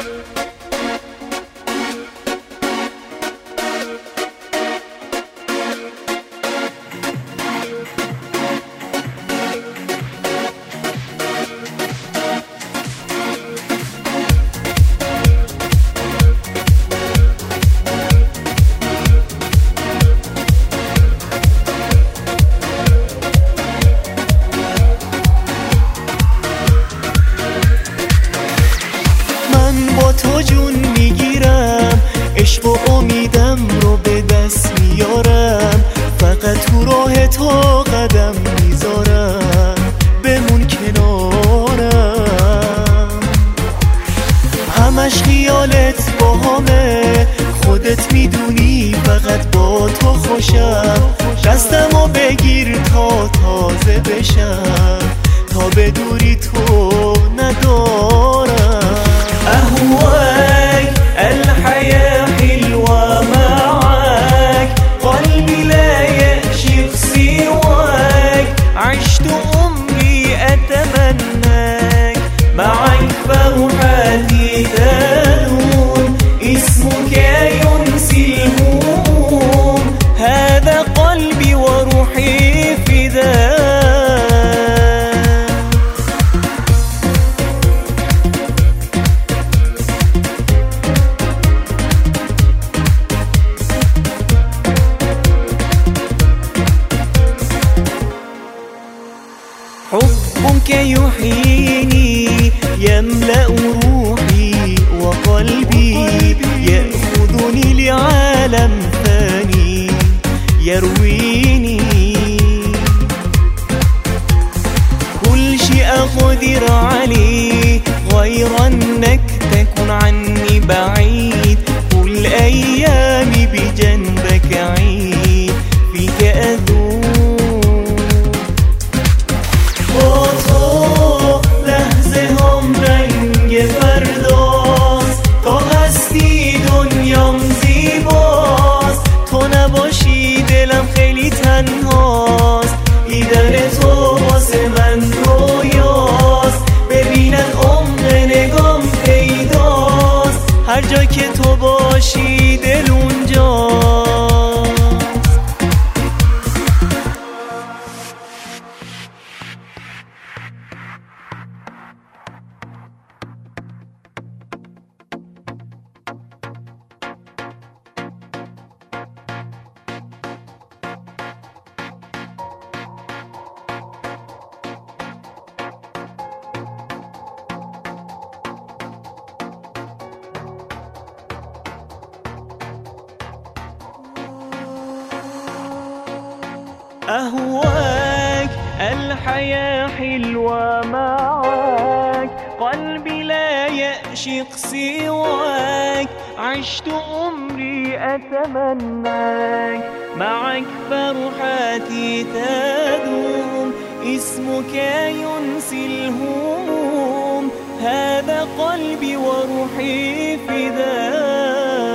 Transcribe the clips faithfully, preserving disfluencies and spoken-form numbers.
تو جون میگیرم، عشق و امیدم رو به دست میارم، فقط تو راه تو قدم میذارم، بمون کنارم. همش خیالت با همه، خودت میدونی فقط با تو خوشم، دستمو بگیر تا تازه بشم، تا به دوری تو ندارم. أهواك الحياة حلوة معاك، قلبي لا يعشق سواك، عشت عمري أتمناك، معك فرحتي تدوم، اسمك ينسي الهموم، هذا قلبي وروحي فداك. حبك يحييني يملأ روحي وقلبي، يأخذني لعالم ثاني يرويني، كل شيء أقدر عليه غير أنك تكون عني بعيد، كل أيامي بجنبك عيد، فيك أذوب. تنهاست دیدن تو واسه من رویاست، ببینن عمق نگام پیداست، هر جا که تو باشی دل اونجاست. أهواك الحياة حلوة معاك، قلبي لا يعشق سواك، عشت عمري أتمناك، معك فرحتي تدوم، اسمك ينسي الهموم، هذا قلبي وروحي فداك.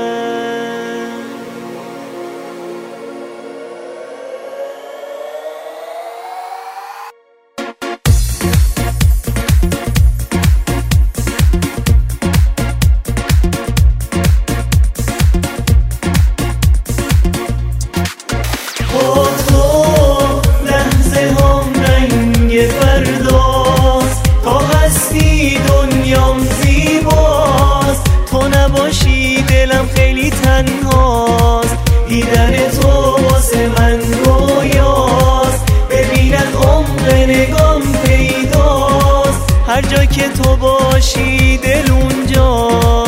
دلم خیلی تنهاست، دیدن تو واسه من رویاست، ببینن عمق نگام پیداست، هر جا که تو باشی دل اونجاست.